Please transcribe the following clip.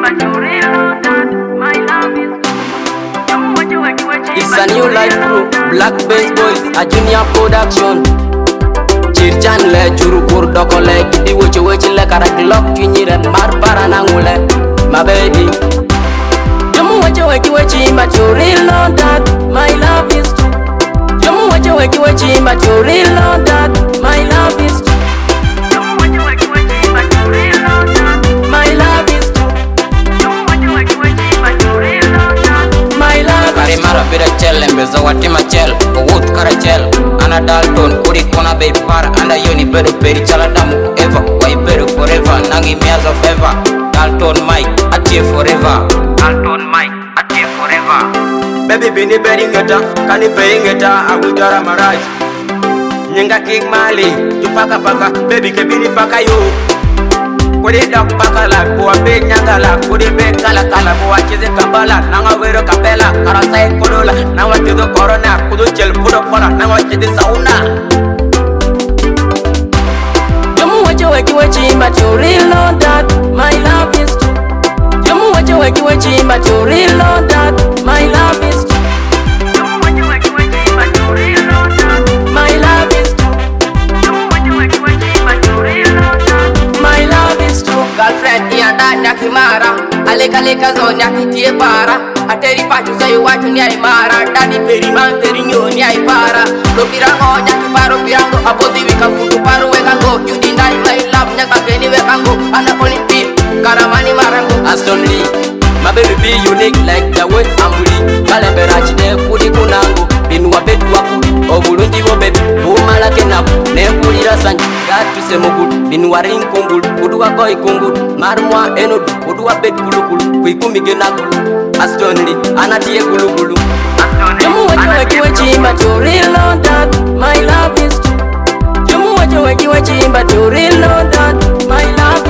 but you really know that my love is true. It's a new life crew, Black Bass Boys, a junior production. Chirchan le juru kur doko le gidi weche le karak lock kinyire mar para nangule, my baby. Jamu weche but you really know that my love is true. Jamu weche but you really know that my love is true. Jamu weche but you really know that my love is true. Jamu weche but you really know that my love is true. Mara bira chel embeza watima chel Owuth kara chel Ana Dalton Kuri kona baby para Anda yoni beru peri chala damu Eva Wai beru forever Nangi miazo fever Dalton Mike Atie forever Dalton Mike Atie forever Baby bini beringeta Kani beringeta Agujara maraj Nyinga king mali Jupaka paka Baby ke bini paka yo Kuri dok paka la Buwa be nyanga la Kuri be kala Buwa chizi kambala Nanga wero kapela Karasai kudola Nanga chido corona Kudu chel pudo kola Nanga chidi sauna Jamu weche but you really know that my love is true. Jamu weche but you really know that my love is true. Jamu weche but you really know that my love is true. Jamu weche but you really know that my love is true. Girlfriend ianda nyakimara Aleka zo nyakitie para Ateri pachu sayo watu ni aimara Dani periman teri nyoni aipara Lo pirango nyakiparo pirango Abodi wika kutu paru wekango Yudi ndai my love nyakageni wekango Anaponi pi karamani marango Aston Lee, my baby be unique like the way I'm really. Kalembera chide kudi kunango Binuwa bedu waku, obulungi wo baby Bumala kenabu, nekulira sanji Gatu semugulu, binuwa ring kungulu Kuduwa koi kungulu, marumwa enodu Kuduwa bed kulukulu, kuikumige nagulu Aston Lee, anatie kulukulu Jamu weche but you really know that my love is true. Jamu weche but you really know that my love